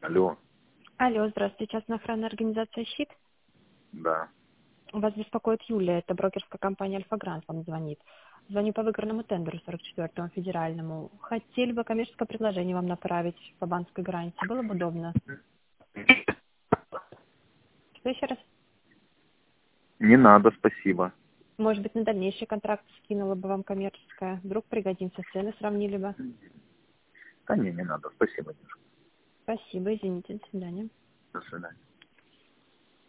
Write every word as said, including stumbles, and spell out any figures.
Алло, Алло, здравствуйте, частная охранная организация «Щит». да. Вас беспокоит Юлия, это брокерская компания «Альфа-Грант» вам звонит. Звоню по выигранному тендеру сорок четвёртому федеральному. Хотели бы коммерческое предложение вам направить по банковской гарантии. Было бы удобно. Что еще раз? Не надо, спасибо. Может быть, на дальнейший контракт скинула бы вам коммерческое. Вдруг пригодится, цены сравнили бы. Да не, не надо, спасибо, девушка. Спасибо, извините, до свидания. До свидания.